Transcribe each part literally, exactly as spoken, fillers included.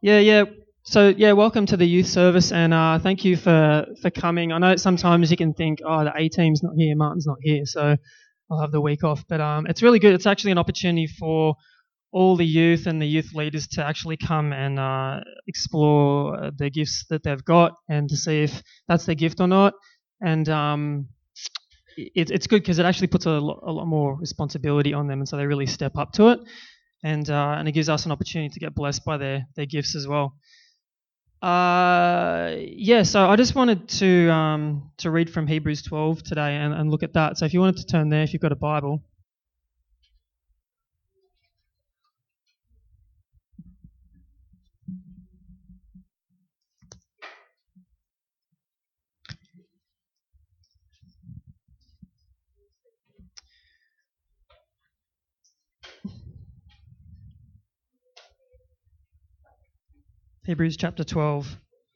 Yeah, yeah. So yeah, welcome to the youth service, and uh, thank you for for coming. I know sometimes you can think, oh, the A team's not here, Martin's not here, so I'll have the week off. But um, it's really good. It's actually an opportunity for all the youth and the youth leaders to actually come and uh, explore uh, the gifts that they've got and to see if that's their gift or not. And um, it, it's good because it actually puts a lot, a lot more responsibility on them, and so they really step up to it. And uh, and it gives us an opportunity to get blessed by their their gifts as well. Uh, yeah, so I just wanted to um, to read from Hebrews twelve today and, and look at that. So if you wanted to turn there, if you've got a Bible. Hebrews chapter twelve.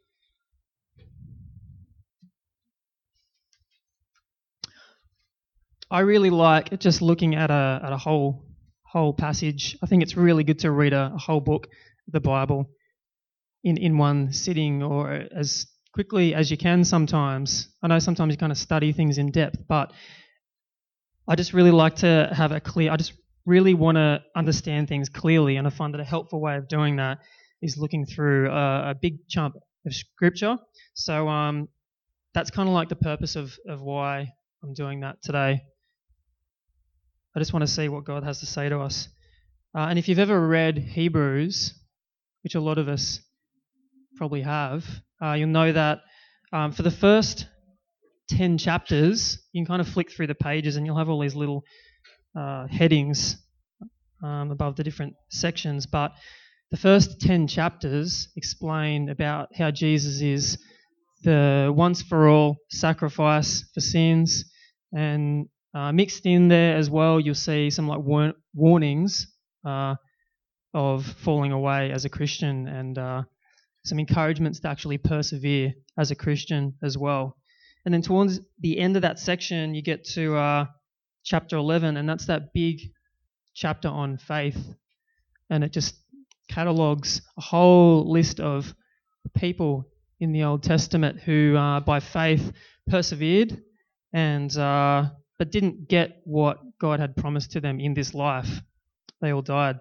I really like just looking at a at a whole whole passage. I think it's really good to read a, a whole book, the Bible, in, in one sitting or as quickly as you can sometimes. I know sometimes you kind of study things in depth, but I just really like to have a clear, I just really want to understand things clearly, and I find that a helpful way of doing that is looking through a, a big chunk of scripture. So um, that's kind of like the purpose of, of why I'm doing that today. I just want to see what God has to say to us. Uh, and if you've ever read Hebrews, which a lot of us probably have, uh, you'll know that um, for the first ten chapters, you can kind of flick through the pages and you'll have all these little uh, headings um, above the different sections. But the first ten chapters explain about how Jesus is the once for all sacrifice for sins, and uh, mixed in there as well, you'll see some like war- warnings uh, of falling away as a Christian, and uh, some encouragements to actually persevere as a Christian as well. And then towards the end of that section, you get to uh, chapter eleven, and that's that big chapter on faith, and it just catalogues a whole list of people in the Old Testament who, uh, by faith, persevered and uh, but didn't get what God had promised to them in this life. They all died.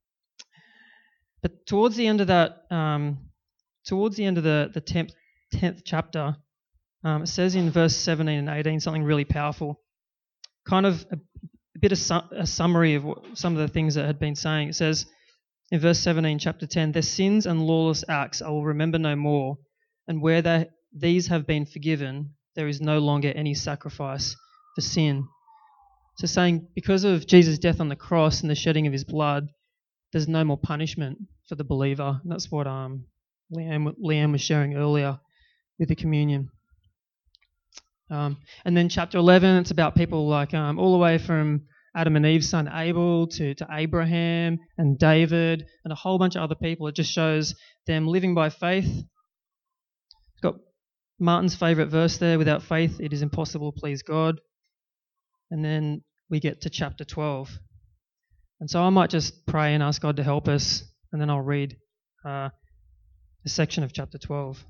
But towards the end of that, um, towards the end of the the tenth, tenth chapter, um, it says in verse seventeen and eighteen something really powerful. Kind of a, a bit of su- a summary of what, some of the things that had been saying. It says in verse seventeen, chapter ten, their sins and lawless acts I will remember no more, and where they, these have been forgiven, there is no longer any sacrifice for sin. So saying because of Jesus' death on the cross and the shedding of his blood, there's no more punishment for the believer. And that's what um, Leanne, Leanne was sharing earlier with the communion. Um, and then chapter eleven, it's about people like um, all the way from Adam and Eve's son Abel to, to Abraham and David and a whole bunch of other people. It just shows them living by faith. It's got Martin's favourite verse there, without faith it is impossible to please God. And then we get to chapter twelve. And so I might just pray and ask God to help us, and then I'll read uh, a section of chapter twelve.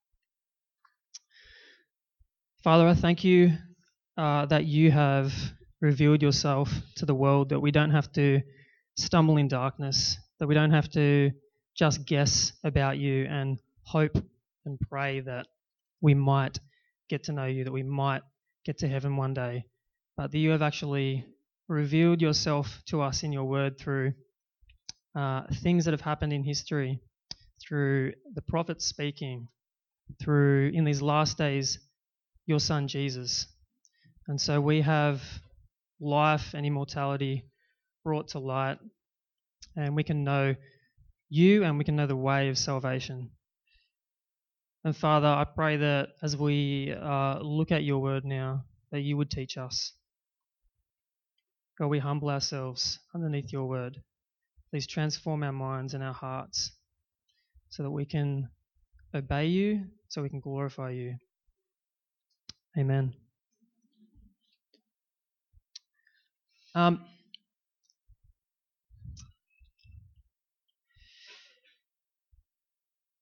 Father, I thank you uh, that you have revealed yourself to the world, that we don't have to stumble in darkness, that we don't have to just guess about you and hope and pray that we might get to know you, that we might get to heaven one day, but that you have actually revealed yourself to us in your word through uh, things that have happened in history, through the prophets speaking, through, in these last days, your son Jesus. And so we have life and immortality brought to light, and we can know you and we can know the way of salvation. And Father, I pray that as we uh, look at your word now, that you would teach us. God, we humble ourselves underneath your word. Please transform our minds and our hearts so that we can obey you, so we can glorify you. Amen. Um,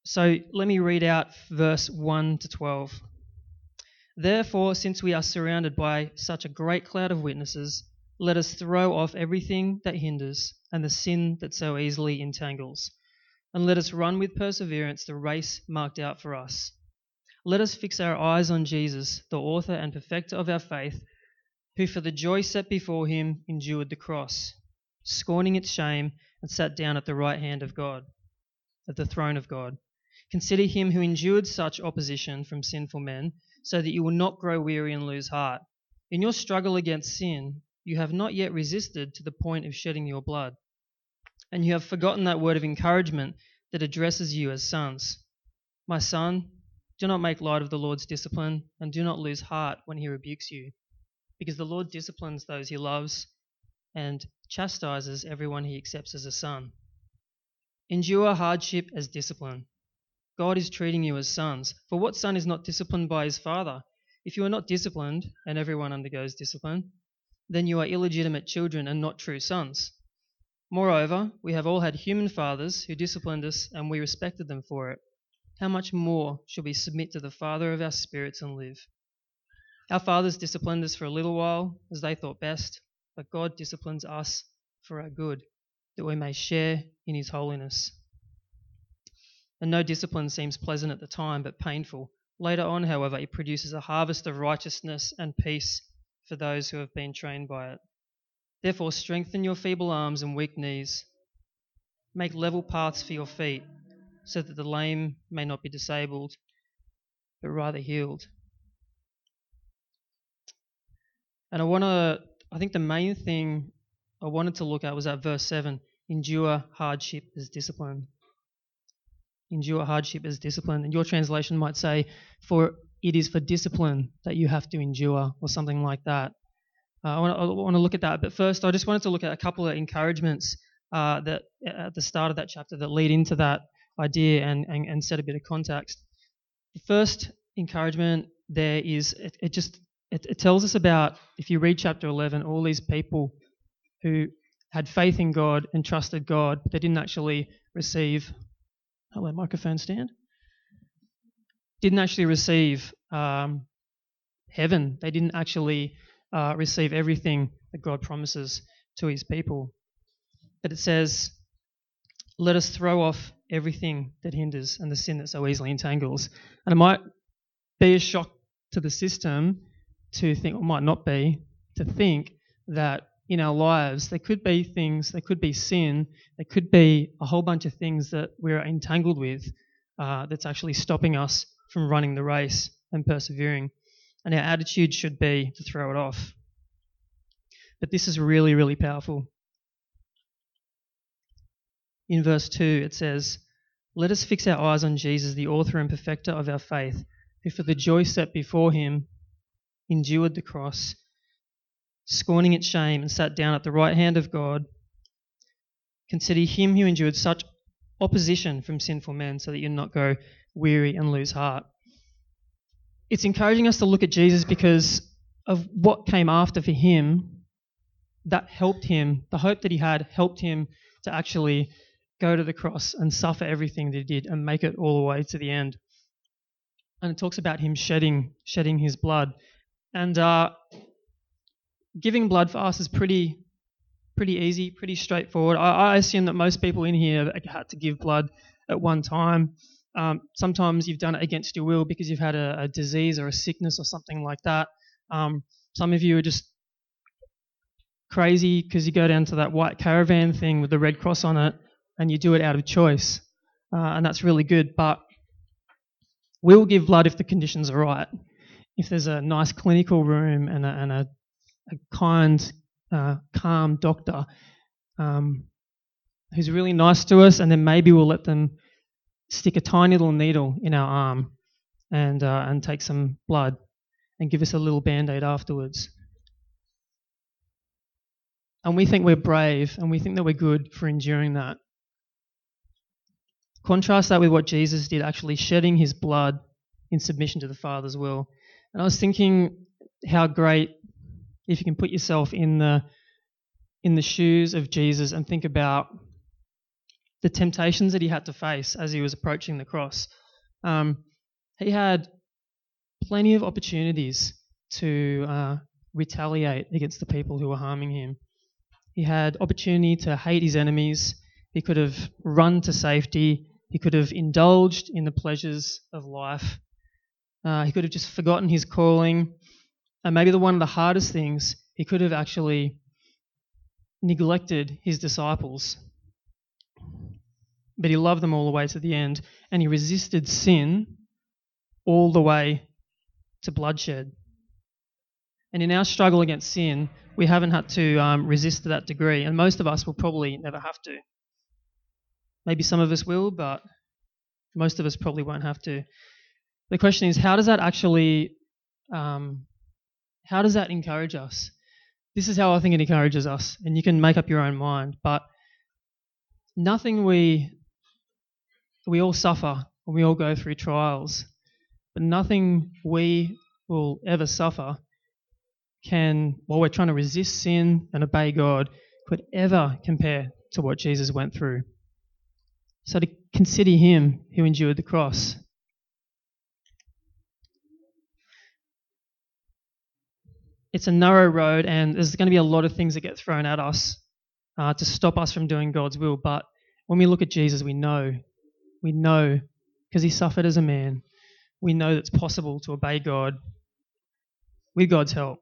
So let me read out verse one to twelve. Therefore, since we are surrounded by such a great cloud of witnesses, let us throw off everything that hinders and the sin that so easily entangles, and let us run with perseverance the race marked out for us. Let us fix our eyes on Jesus, the author and perfecter of our faith, who for the joy set before him endured the cross, scorning its shame, and sat down at the right hand of God, at the throne of God. Consider him who endured such opposition from sinful men, so that you will not grow weary and lose heart. In your struggle against sin, you have not yet resisted to the point of shedding your blood, and you have forgotten that word of encouragement that addresses you as sons. My son, do not make light of the Lord's discipline, and do not lose heart when he rebukes you, because the Lord disciplines those he loves and chastises everyone he accepts as a son. Endure hardship as discipline. God is treating you as sons. For what son is not disciplined by his father? If you are not disciplined, and everyone undergoes discipline, then you are illegitimate children and not true sons. Moreover, we have all had human fathers who disciplined us, and we respected them for it. How much more shall we submit to the Father of our spirits and live? Our fathers disciplined us for a little while, as they thought best, but God disciplines us for our good, that we may share in his holiness. And no discipline seems pleasant at the time, but painful. Later on, however, it produces a harvest of righteousness and peace for those who have been trained by it. Therefore, strengthen your feeble arms and weak knees. Make level paths for your feet, so that the lame may not be disabled, but rather healed. And I want to, I think the main thing I wanted to look at was at verse seven. Endure hardship as discipline. Endure hardship as discipline. And your translation might say, for it is for discipline that you have to endure, or something like that. Uh, I, want to, I want to look at that. But first, I just wanted to look at a couple of encouragements uh, that at the start of that chapter that lead into that idea and, and, and set a bit of context. The first encouragement there is, it, it just, it, it tells us about, if you read chapter eleven, all these people who had faith in God and trusted God, but they didn't actually receive, hello, microphone stand, didn't actually receive um, heaven. They didn't actually uh, receive everything that God promises to his people. But it says, let us throw off everything that hinders and the sin that so easily entangles. And it might be a shock to the system to think, or might not be, to think that in our lives there could be things, there could be sin, there could be a whole bunch of things that we're entangled with uh, that's actually stopping us from running the race and persevering. And our attitude should be to throw it off. But this is really, really powerful. In verse two it says, let us fix our eyes on Jesus, the author and perfecter of our faith, who for the joy set before him endured the cross, scorning its shame, and sat down at the right hand of God. Consider him who endured such opposition from sinful men, so that you not go weary and lose heart. It's encouraging us to look at Jesus because of what came after for him. That helped him, the hope that he had helped him to actually go to the cross and suffer everything that he did and make it all the way to the end. And it talks about him shedding shedding his blood. And uh, giving blood for us is pretty pretty easy, pretty straightforward. I, I assume that most people in here have had to give blood at one time. Um, sometimes you've done it against your will because you've had a, a disease or a sickness or something like that. Um, some of you are just crazy because you go down to that white caravan thing with the red cross on it and you do it out of choice. Uh, and that's really good. But we'll give blood if the conditions are right. If there's a nice clinical room and a, and a, a kind, uh, calm doctor um, who's really nice to us, and then maybe we'll let them stick a tiny little needle in our arm and uh, and take some blood and give us a little band-aid afterwards. And we think we're brave and we think that we're good for enduring that. Contrast that with what Jesus did, actually shedding his blood in submission to the Father's will. And I was thinking how great if you can put yourself in the in the shoes of Jesus and think about the temptations that he had to face as he was approaching the cross. Um, he had plenty of opportunities to uh, retaliate against the people who were harming him. He had opportunity to hate his enemies. He could have run to safety. He could have indulged in the pleasures of life. Uh, he could have just forgotten his calling. And maybe the one of the hardest things, he could have actually neglected his disciples. But he loved them all the way to the end, and he resisted sin all the way to bloodshed. And in our struggle against sin, we haven't had to um, resist to that degree, and most of us will probably never have to. Maybe some of us will, but most of us probably won't have to. The question is, how does that actually, um, how does that encourage us? This is how I think it encourages us, and you can make up your own mind, but nothing we, we all suffer, and we all go through trials, but nothing we will ever suffer can, while we're trying to resist sin and obey God, could ever compare to what Jesus went through. So to consider him who endured the cross. It's a narrow road, and there's going to be a lot of things that get thrown at us uh, to stop us from doing God's will. But when we look at Jesus, we know, we know, because he suffered as a man, we know that it's possible to obey God with God's help.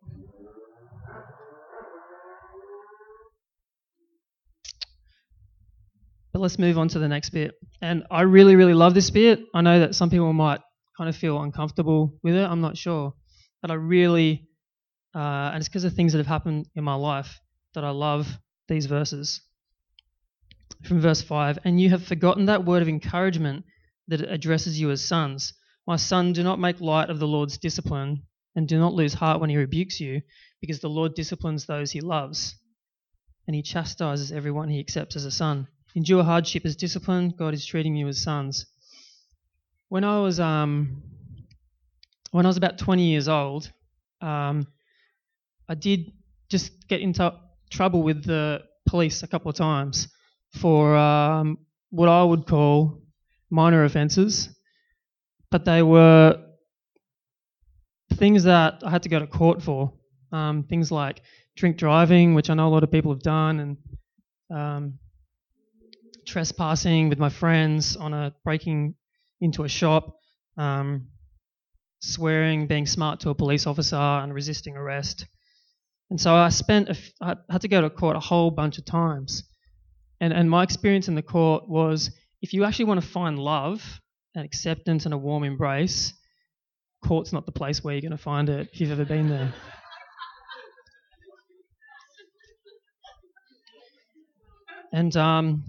But let's move on to the next bit. And I really, really love this bit. I know that some people might kind of feel uncomfortable with it. I'm not sure. But I really, uh, and it's because of things that have happened in my life, that I love these verses. From verse five, and you have forgotten that word of encouragement that addresses you as sons. My son, do not make light of the Lord's discipline, and do not lose heart when he rebukes you, because the Lord disciplines those he loves, and he chastises everyone he accepts as a son. Endure hardship as discipline. God is treating you as sons. When I was um, when I was about twenty years old, um, I did just get into trouble with the police a couple of times for um, what I would call minor offences, but they were things that I had to go to court for. Um, things like drink driving, which I know a lot of people have done, and um, trespassing with my friends on a breaking into a shop, um, swearing, being smart to a police officer, and resisting arrest. And so I spent, a, I had to go to court a whole bunch of times. And and my experience in the court was, if you actually want to find love and acceptance and a warm embrace, court's not the place where you're going to find it if you've ever been there. And um,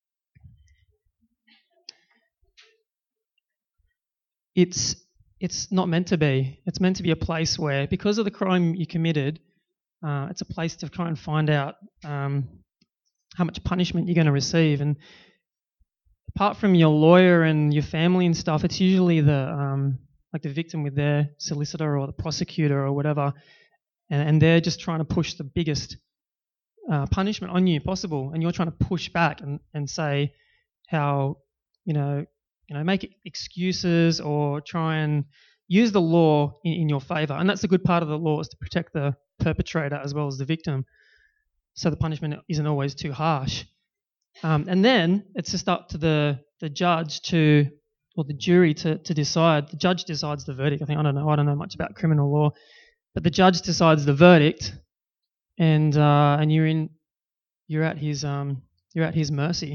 it's it's not meant to be. It's meant to be a place where, because of the crime you committed, uh, it's a place to try and find out um, how much punishment you're going to receive. And apart from your lawyer and your family and stuff, it's usually the um, like the victim with their solicitor or the prosecutor or whatever, and, and they're just trying to push the biggest uh, punishment on you possible, and you're trying to push back and, and say how, you know, you know, make excuses or try and use the law in, in your favour. And that's the good part of the law, is to protect the perpetrator as well as the victim, so the punishment isn't always too harsh. Um, and then it's just up to the, the judge to, or the jury to, to decide. The judge decides the verdict. I think I don't know. I don't know much about criminal law, but the judge decides the verdict, and uh, and you're in, you're at his um, you're at his mercy.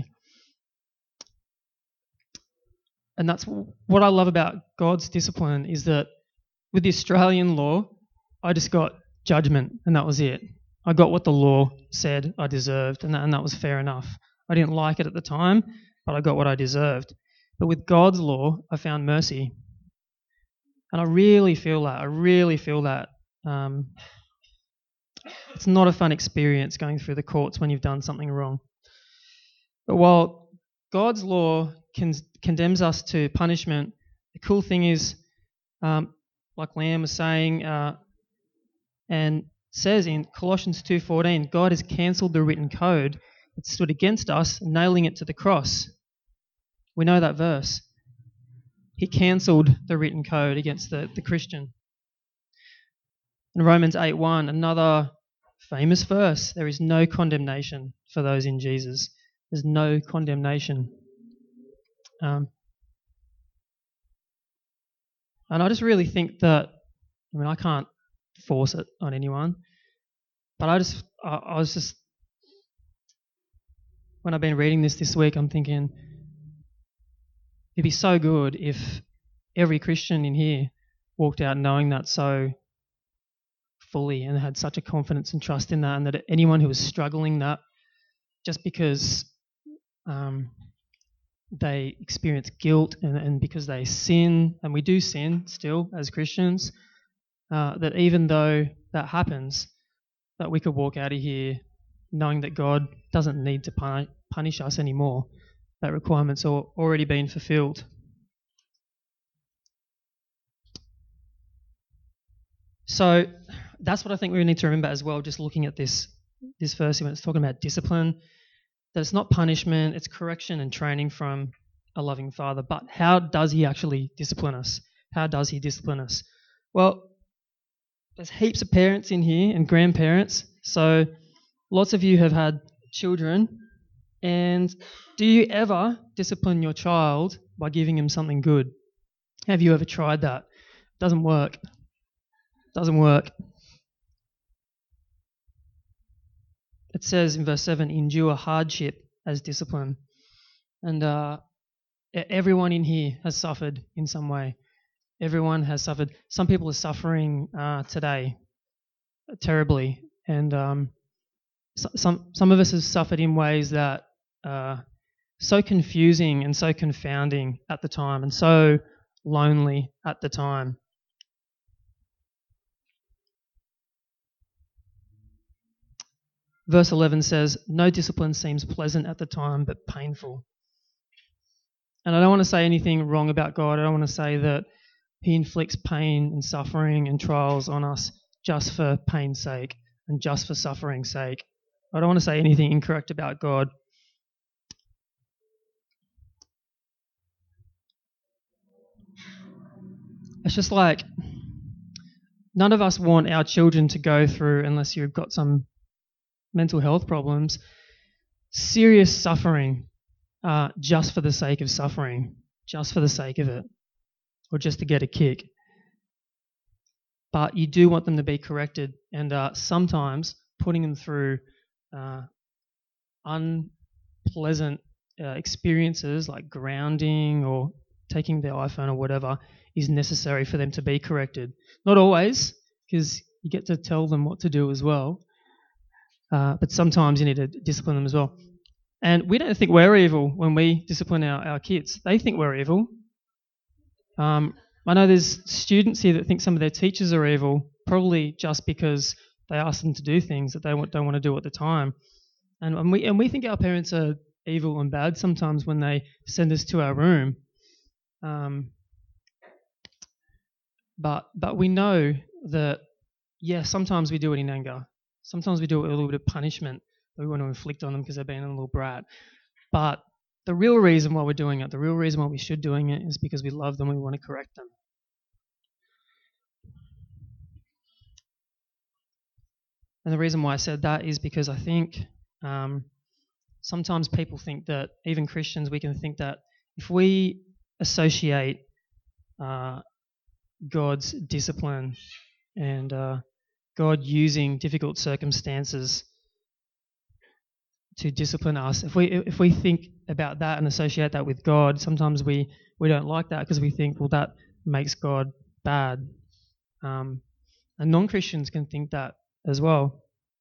And that's what I love about God's discipline, is that with the Australian law, I just got judgment, and that was it. I got what the law said I deserved, and that, and that was fair enough. I didn't like it at the time, but I got what I deserved. But with God's law, I found mercy. And I really feel that. I really feel that. Um, it's not a fun experience going through the courts when you've done something wrong. But while God's law con- condemns us to punishment, the cool thing is, um, like Liam was saying, uh, and says in Colossians two fourteen, God has cancelled the written code that stood against us, nailing it to the cross. We know that verse. He cancelled the written code against the, the Christian. In Romans eight one, another famous verse, there is no condemnation for those in Jesus. There's no condemnation. Um, and I just really think that, I mean, I can't force it on anyone, but I just, I, I was just, when I've been reading this this week, I'm thinking, it'd be so good if every Christian in here walked out knowing that so fully and had such a confidence and trust in that, and that anyone who was struggling that just because um, they experience guilt and, and because they sin, and we do sin still as Christians, uh, that even though that happens, that we could walk out of here knowing that God doesn't need to pun- punish us anymore. That requirement's all, already been fulfilled. So that's what I think we need to remember as well, just looking at this this verse when it's talking about discipline, that it's not punishment, it's correction and training from a loving Father. But how does he actually discipline us? How does he discipline us? Well, there's heaps of parents in here and grandparents, so lots of you have had children, and do you ever discipline your child by giving him something good? Have you ever tried that? Doesn't work. Doesn't work. It says in verse seven, endure hardship as discipline. And uh, everyone in here has suffered in some way. Everyone has suffered. Some people are suffering uh, today terribly. And um, so, some, some of us have suffered in ways that are so confusing and so confounding at the time and so lonely at the time. Verse eleven says, no discipline seems pleasant at the time, but painful. And I don't want to say anything wrong about God. I don't want to say that he inflicts pain and suffering and trials on us just for pain's sake and just for suffering's sake. I don't want to say anything incorrect about God. It's just like none of us want our children to go through, unless you've got some mental health problems, serious suffering uh, just for the sake of suffering, just for the sake of it, or just to get a kick. But you do want them to be corrected, and uh, sometimes putting them through uh, unpleasant uh, experiences like grounding or taking their iPhone or whatever is necessary for them to be corrected. Not always, because you get to tell them what to do as well. Uh, but sometimes you need to discipline them as well. And we don't think we're evil when we discipline our, our kids. They think we're evil. Um, I know there's students here that think some of their teachers are evil, probably just because they ask them to do things that they don't want to do at the time. And, and we and we think our parents are evil and bad sometimes when they send us to our room. Um, but but we know that, yeah, sometimes we do it in anger. Sometimes we do it with a little bit of punishment that we want to inflict on them because they're being a little brat. But the real reason why we're doing it, the real reason why we should doing it is because we love them and we want to correct them. And the reason why I said that is because I think um, sometimes people think that, even Christians, we can think that if we associate uh, God's discipline and uh, God using difficult circumstances to discipline us, if we if we think about that and associate that with God, sometimes we, we don't like that because we think, well, that makes God bad. Um, and non-Christians can think that as well.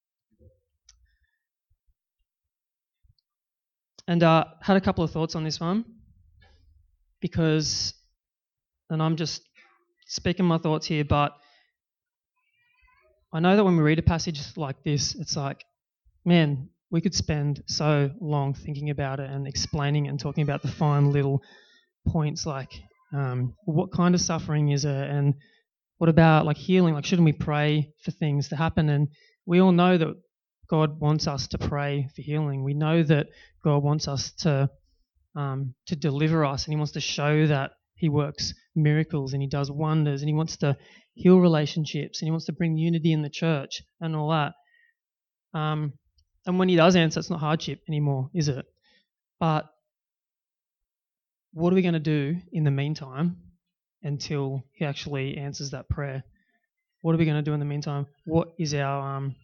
And uh, had a couple of thoughts on this one, because, and I'm just speaking my thoughts here, but I know that when we read a passage like this, it's like, man, we could spend so long thinking about it and explaining it and talking about the fine little points, like um, what kind of suffering is it, and what about like healing? Like, shouldn't we pray for things to happen? And we all know that God wants us to pray for healing. We know that God wants us to um, to deliver us, and He wants to show that He works miracles and He does wonders, and He wants to heal relationships, and He wants to bring unity in the church and all that. Um, and when He does answer, it's not hardship anymore, is it? But what are we going to do in the meantime until He actually answers that prayer? What are we going to do in the meantime? What is our um,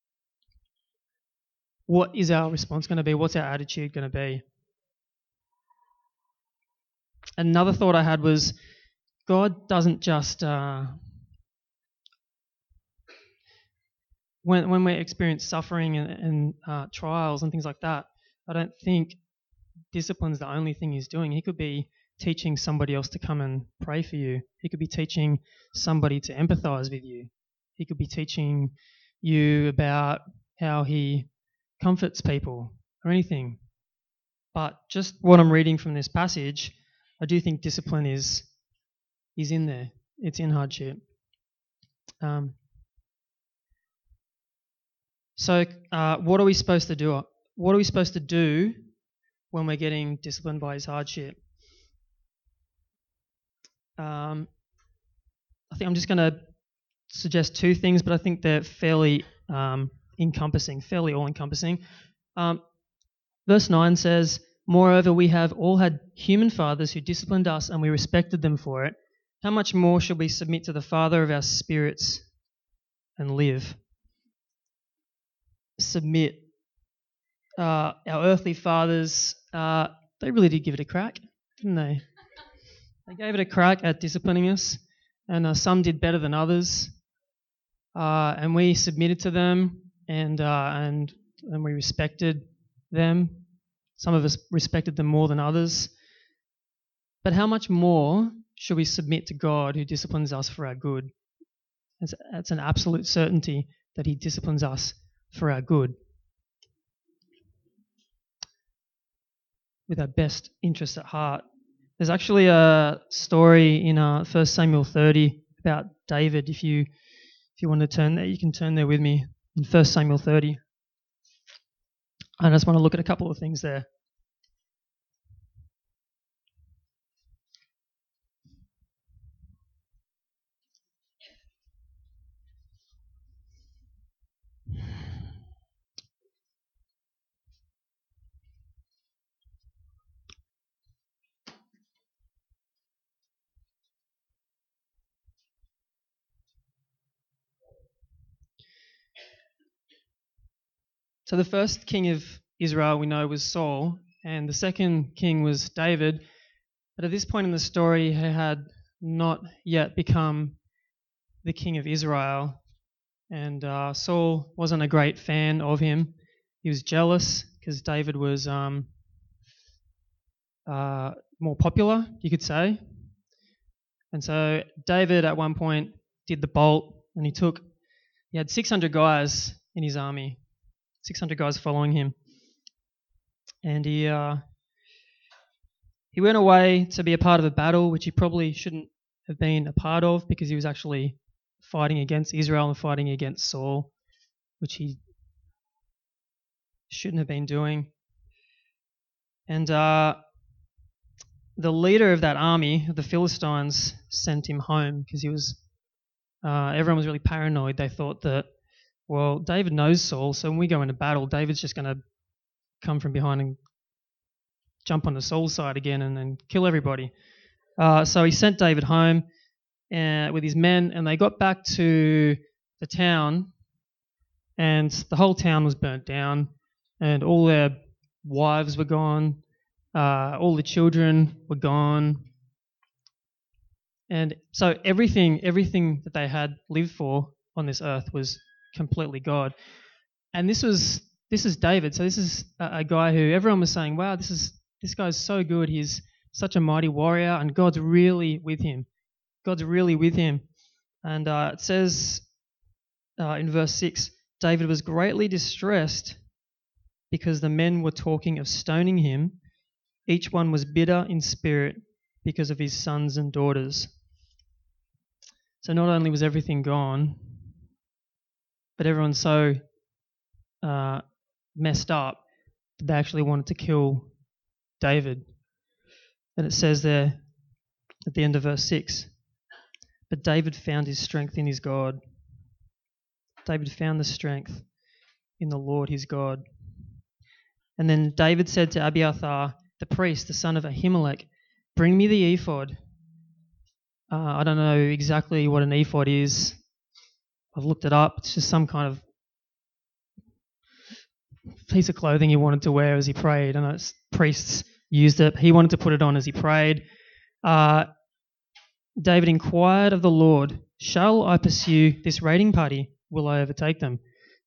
what is our response going to be? What's our attitude going to be? Another thought I had was God doesn't just uh, when when we experience suffering and, and uh, trials and things like that. I don't think discipline's the only thing He's doing. He could be teaching somebody else to come and pray for you. He could be teaching somebody to empathize with you. He could be teaching you about how He comforts people or anything. But just what I'm reading from this passage, I do think discipline is is in there. It's in hardship. Um, so uh, what are we supposed to do? What are we supposed to do when we're getting disciplined by His hardship? Um, I think I'm just going to suggest two things, but I think they're fairly um, encompassing, fairly all-encompassing. Um, verse nine says, "Moreover, we have all had human fathers who disciplined us, and we respected them for it. How much more shall we submit to the Father of our spirits and live?" Submit. Uh, our earthly fathers, uh, they really did give it a crack, didn't they? They gave it a crack at disciplining us, and uh, some did better than others. Uh, and we submitted to them, and uh, and and we respected them. Some of us respected them more than others. But how much more should we submit to God, who disciplines us for our good? It's, it's an absolute certainty that He disciplines us for our good, with our best interests at heart. There's actually a story in uh, First Samuel thirty about David. If you if you want to turn there, you can turn there with me in First Samuel thirty. I just want to look at a couple of things there. So the first king of Israel we know was Saul, and the second king was David. But at this point in the story, he had not yet become the king of Israel, and uh, Saul wasn't a great fan of him. He was jealous because David was um, uh, more popular, you could say. And so David at one point did the bolt, and he took, he had six hundred guys in his army, six hundred guys following him. And he uh, he went away to be a part of a battle which he probably shouldn't have been a part of, because he was actually fighting against Israel and fighting against Saul, which he shouldn't have been doing. And uh, the leader of that army, the Philistines, sent him home because he was. Uh, everyone was really paranoid. They thought that, well, David knows Saul, so when we go into battle, David's just going to come from behind and jump onto Saul's side again and, and kill everybody. Uh, so he sent David home uh, with his men, and they got back to the town, and the whole town was burnt down, and all their wives were gone, uh, all the children were gone, and so everything, everything that they had lived for on this earth was completely God. And this was this is David. So this is a, a guy who everyone was saying, "Wow, this is this guy's so good. He's such a mighty warrior, and God's really with him. God's really with him." And uh, it says uh, in verse six, David was greatly distressed because the men were talking of stoning him. Each one was bitter in spirit because of his sons and daughters. So not only was everything gone, but everyone's so uh, messed up that they actually wanted to kill David. And it says there at the end of verse six, but David found his strength in his God. David found the strength in the Lord his God. And then David said to Abiathar, the priest, the son of Ahimelech, bring me the ephod. Uh, I don't know exactly what an ephod is. I've looked it up. It's just some kind of piece of clothing he wanted to wear as he prayed. I know it's, priests used it. He wanted to put it on as he prayed. Uh, David inquired of the Lord, shall I pursue this raiding party? Will I overtake them?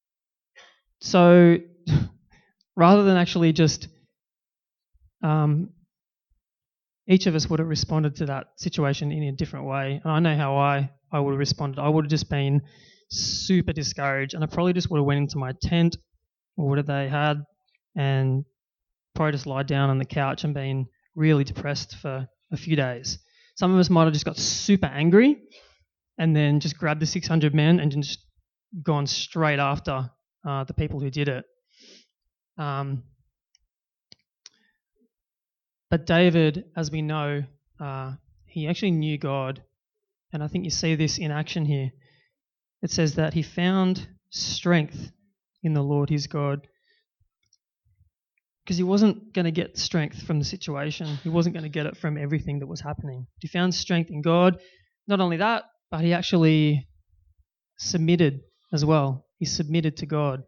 So rather than actually just, um, each of us would have responded to that situation in a different way. And I know how I, I would have responded. I would have just been super discouraged, and I probably just would have went into my tent or whatever they had and probably just lied down on the couch and been really depressed for a few days. Some of us might have just got super angry and then just grabbed the six hundred men and just gone straight after uh, the people who did it. Um, but David, as we know, uh, he actually knew God, and I think you see this in action here. It says that he found strength in the Lord his God, because he wasn't going to get strength from the situation. He wasn't going to get it from everything that was happening. He found strength in God. Not only that, but he actually submitted as well. He submitted to God.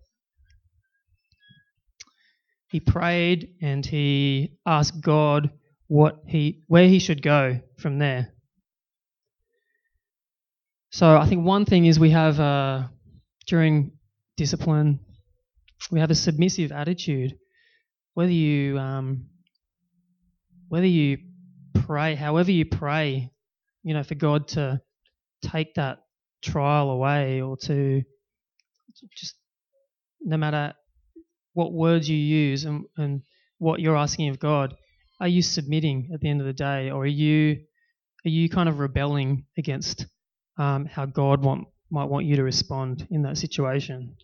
He prayed and he asked God what he, where he should go from there. So I think one thing is we have, uh, during discipline, we have a submissive attitude. Whether you, um, whether you pray, however you pray, you know, for God to take that trial away, or to just, no matter what words you use and, and what you're asking of God, are you submitting at the end of the day, or are you are you kind of rebelling against um, how God want, might want you to respond in that situation?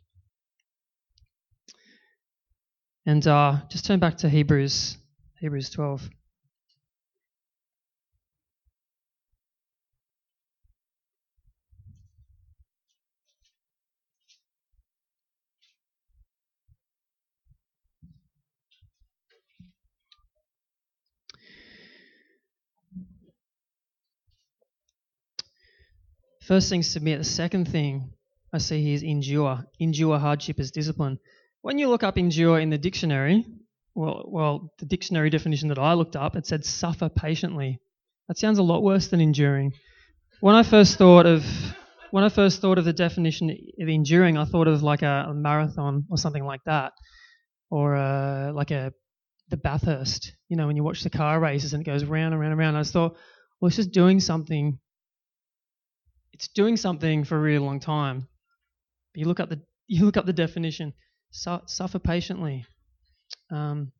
And uh, just turn back to Hebrews, Hebrews twelve. First thing, submit. The second thing I see here is endure. Endure hardship as discipline. When you look up endure in the dictionary, well, well, the dictionary definition that I looked up, it said suffer patiently. That sounds a lot worse than enduring. When I first thought of when I first thought of the definition of enduring, I thought of like a, a marathon or something like that, or uh, like a the Bathurst. You know, when you watch the car races and it goes round and round and round. I just thought, well, it's just doing something. It's doing something for a really long time. But you look up the you look up the definition. Su- suffer patiently. Um,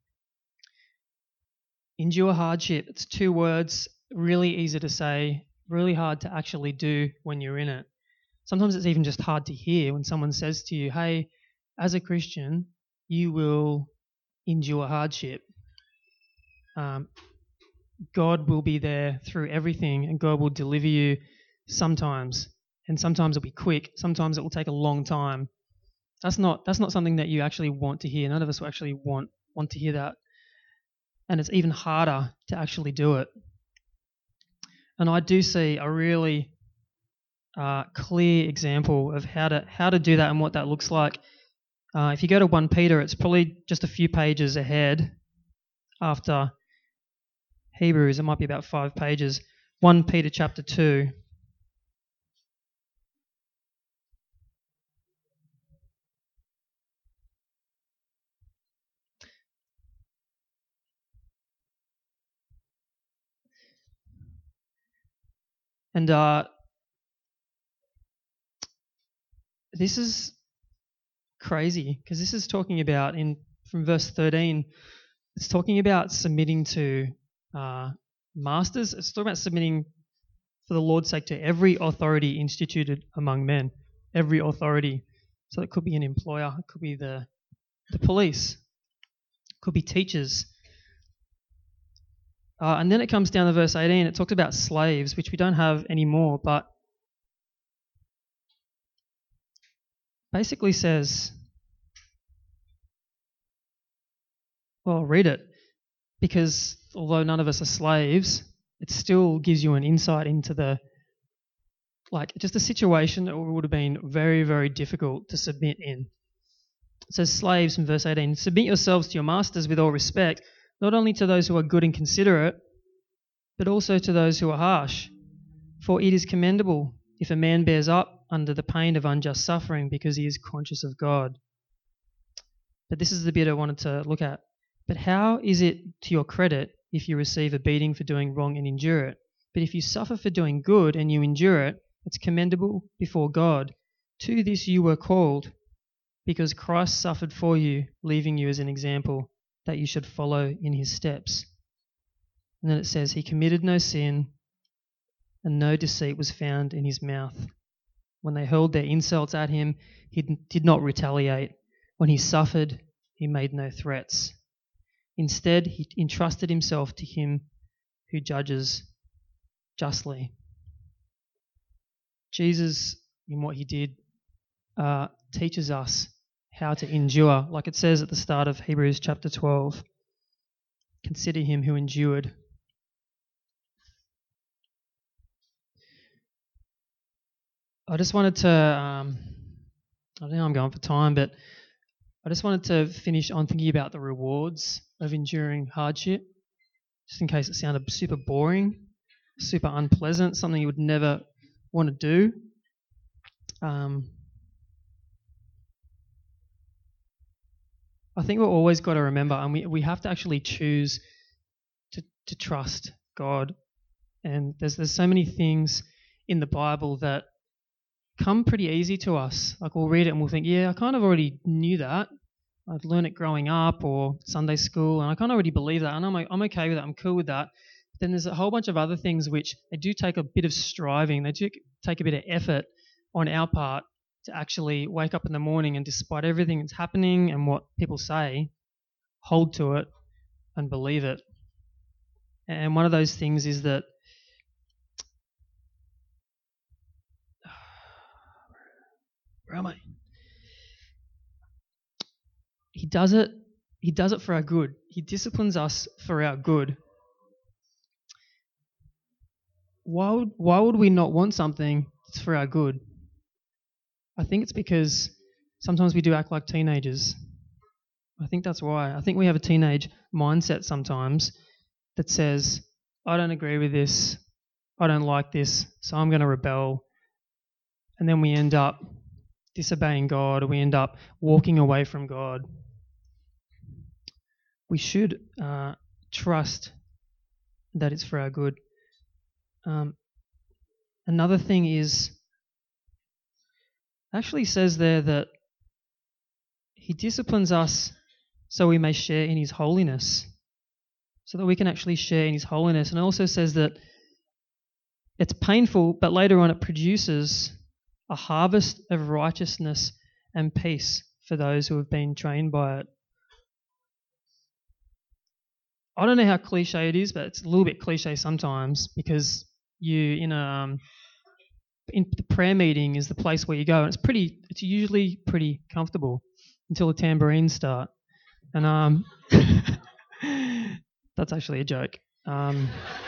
endure hardship. It's two words, really easy to say, really hard to actually do when you're in it. Sometimes it's even just hard to hear when someone says to you, hey, as a Christian, you will endure hardship. Um, God will be there through everything, and God will deliver you sometimes. And sometimes it'll be quick. Sometimes it will take a long time. That's not that's not something that you actually want to hear. None of us will actually want want to hear that. And it's even harder to actually do it. And I do see a really uh, clear example of how to how to do that and what that looks like. Uh, if you go to First Peter, it's probably just a few pages ahead after Hebrews. It might be about five pages. First Peter chapter two. And uh, this is crazy, because this is talking about, in from verse thirteen, it's talking about submitting to uh, masters. It's talking about submitting for the Lord's sake to every authority instituted among men, every authority. So it could be an employer, it could be the the police, could be teachers. Uh, and then it comes down to verse eighteen. It talks about slaves, which we don't have anymore, but basically says, well, read it, because although none of us are slaves, it still gives you an insight into the, like, just a situation that would have been very, very difficult to submit in. It says, slaves in verse eighteen, submit yourselves to your masters with all respect, not only to those who are good and considerate, but also to those who are harsh. For it is commendable if a man bears up under the pain of unjust suffering because he is conscious of God. But this is the bit I wanted to look at. But how is it to your credit if you receive a beating for doing wrong and endure it? But if you suffer for doing good and you endure it, it's commendable before God. To this you were called, because Christ suffered for you, leaving you as an example that you should follow in his steps. And then it says, he committed no sin, and no deceit was found in his mouth. When they hurled their insults at him, he did not retaliate. When he suffered, he made no threats. Instead, he entrusted himself to him who judges justly. Jesus, in what he did, uh, teaches us how to endure. Like it says at the start of Hebrews chapter twelve, consider him who endured. I just wanted to, um, I don't know, I'm going for time, but I just wanted to finish on thinking about the rewards of enduring hardship, just in case it sounded super boring, super unpleasant, something you would never want to do. Um, I think we've always got to remember, and we, we have to actually choose to, to trust God. And there's there's so many things in the Bible that come pretty easy to us. Like we'll read it and we'll think, yeah, I kind of already knew that. I'd learned it growing up or Sunday school, and I kind of already believe that, and I'm I'm okay with that. I'm cool with that. But then there's a whole bunch of other things which they do take a bit of striving. They do take a bit of effort on our part to actually wake up in the morning and, despite everything that's happening and what people say, hold to it and believe it. And one of those things is that where am I? He does it. He does it for our good. He disciplines us for our good. Why would, why would we not want something that's for our good? I think it's because sometimes we do act like teenagers. I think that's why. I think we have a teenage mindset sometimes that says, I don't agree with this, I don't like this, so I'm going to rebel. And then we end up disobeying God, or we end up walking away from God. We should uh, trust that it's for our good. Um, another thing is, actually says there that he disciplines us so we may share in his holiness, so that we can actually share in his holiness. And it also says that it's painful, but later on it produces a harvest of righteousness and peace for those who have been trained by it. I don't know how cliche it is, but it's a little bit cliche sometimes, because you in a um, in the prayer meeting is the place where you go, and it's pretty. It's usually pretty comfortable until the tambourines start, and um, that's actually a joke. Um,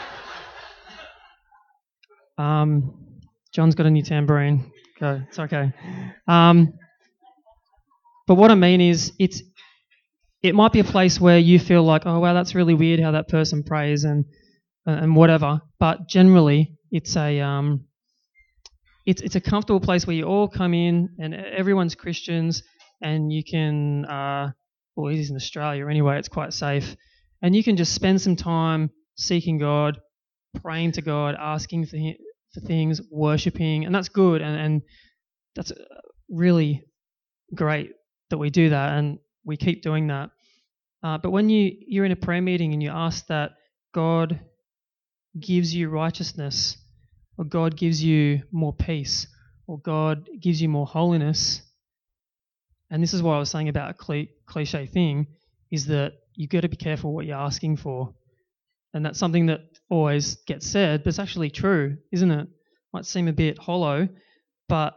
um, John's got a new tambourine. Go, it's okay. Um, but what I mean is, it's it might be a place where you feel like, oh wow, that's really weird how that person prays and and whatever. But generally, it's a um, it's it's a comfortable place where you all come in and everyone's Christians, and you can, uh, well, it is in Australia anyway, it's quite safe, and you can just spend some time seeking God, praying to God, asking for him, for things, worshipping, and that's good, and, and that's really great that we do that, and we keep doing that. Uh, but when you, you're in a prayer meeting and you ask that God gives you righteousness, or God gives you more peace, or God gives you more holiness, and this is what I was saying about a cli- cliche thing, is that you've got to be careful what you're asking for. And that's something that always gets said, but it's actually true, isn't it? Might seem a bit hollow, but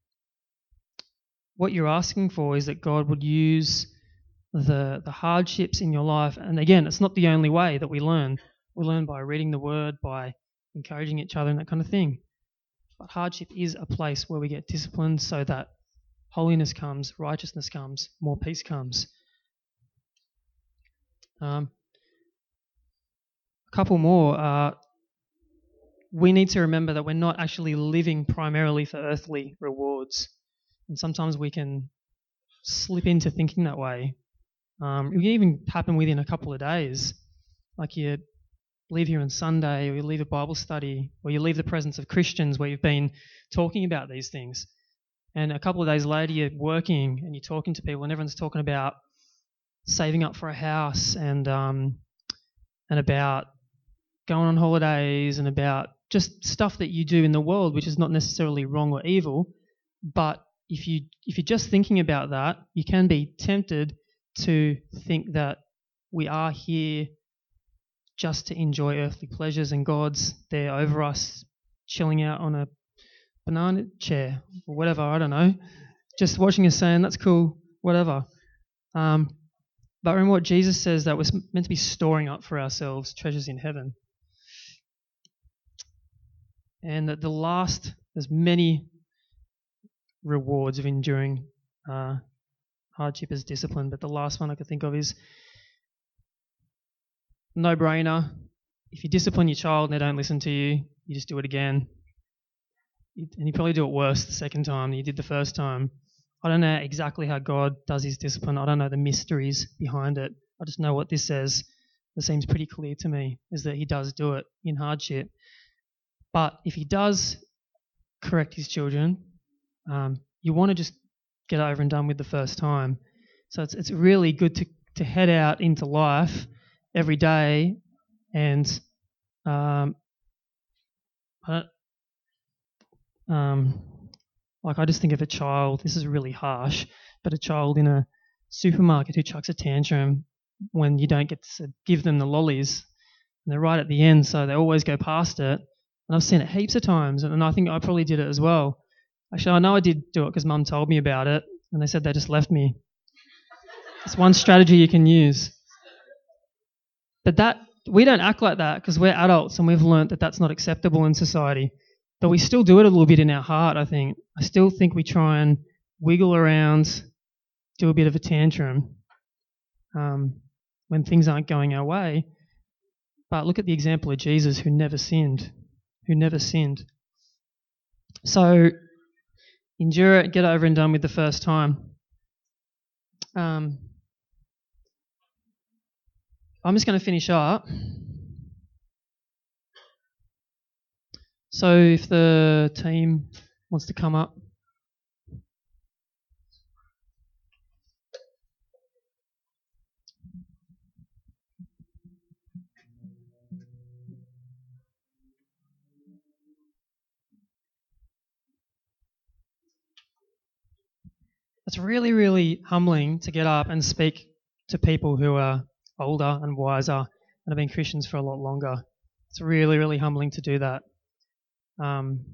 what you're asking for is that God would use the the hardships in your life. And again, it's not the only way that we learn. We learn by reading the Word, by encouraging each other and that kind of thing. But hardship is a place where we get disciplined so that holiness comes, righteousness comes, more peace comes. Um, a couple more. Uh, we need to remember that we're not actually living primarily for earthly rewards. And sometimes we can slip into thinking that way. Um, it can even happen within a couple of days. Like you leave here on Sunday, or you leave a Bible study, or you leave the presence of Christians where you've been talking about these things. And a couple of days later, you're working and you're talking to people, and everyone's talking about saving up for a house and um, and about going on holidays and about just stuff that you do in the world, which is not necessarily wrong or evil. But if you if you're just thinking about that, you can be tempted to think that we are here just to enjoy earthly pleasures, and God's there over us, chilling out on a banana chair or whatever, I don't know, just watching us saying, that's cool, whatever. Um, but remember what Jesus says, that we're meant to be storing up for ourselves treasures in heaven. And that the last, there's many rewards of enduring uh, hardship as discipline, but the last one I could think of is no-brainer. If you discipline your child and they don't listen to you, you just do it again. And you probably do it worse the second time than you did the first time. I don't know exactly how God does his discipline. I don't know the mysteries behind it. I just know what this says. It seems pretty clear to me, is that he does do it in hardship. But if he does correct his children, um, you want to just get over and done with the first time. So it's it's really good to, to head out into life every day and um, I don't, um, like I just think of a child, this is really harsh, but a child in a supermarket who chucks a tantrum when you don't get to give them the lollies, and they're right at the end, so they always go past it. And I've seen it heaps of times, and I think I probably did it as well. Actually, I know I did do it because Mum told me about it, and they said they just left me. It's one strategy you can use. But that we don't act like that because we're adults and we've learnt that that's not acceptable in society. But we still do it a little bit in our heart, I think. I still think we try and wiggle around, do a bit of a tantrum um, when things aren't going our way. But look at the example of Jesus, who never sinned, who never sinned. So endure it, get over and done with the first time. Um, I'm just going to finish up. So if the team wants to come up. It's really, really humbling to get up and speak to people who are older and wiser and have been Christians for a lot longer. It's really, really humbling to do that. Um,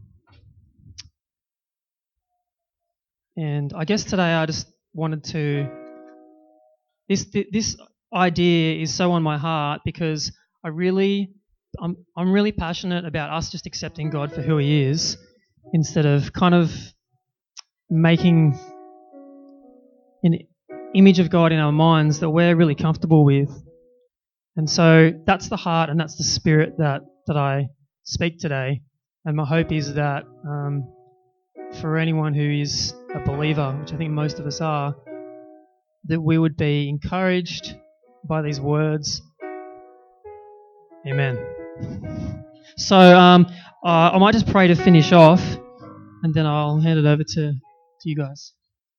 and I guess today I just wanted to... This this idea is so on my heart because I really... I'm, I'm really passionate about us just accepting God for who he is instead of kind of making an image of God in our minds that we're really comfortable with. And so that's the heart and that's the spirit that, that I speak today. And my hope is that um, for anyone who is a believer, which I think most of us are, that we would be encouraged by these words. Amen. So um, uh, I might just pray to finish off, and then I'll hand it over to, to you guys.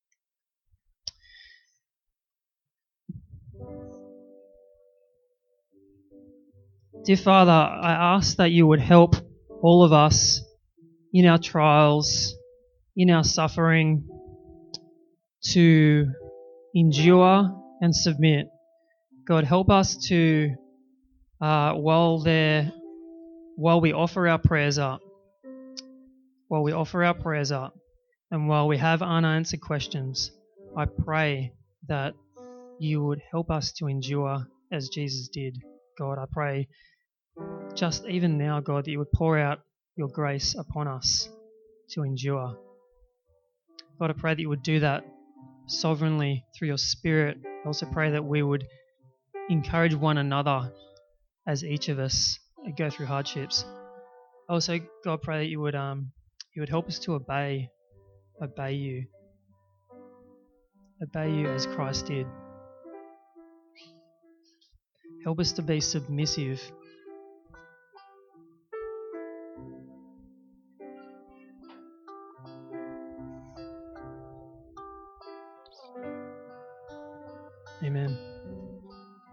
Dear Father, I ask that you would help all of us in our trials, in our suffering, to endure and submit. God, help us to, uh, while there, while we offer our prayers up, while we offer our prayers up, and while we have unanswered questions, I pray that you would help us to endure as Jesus did. God, I pray just even now, God, that you would pour out your grace upon us to endure. God, I pray that you would do that sovereignly through your Spirit. I also pray that we would encourage one another as each of us go through hardships. Also, God, pray that you would um you would help us to obey, obey you, obey you as Christ did. Help us to be submissive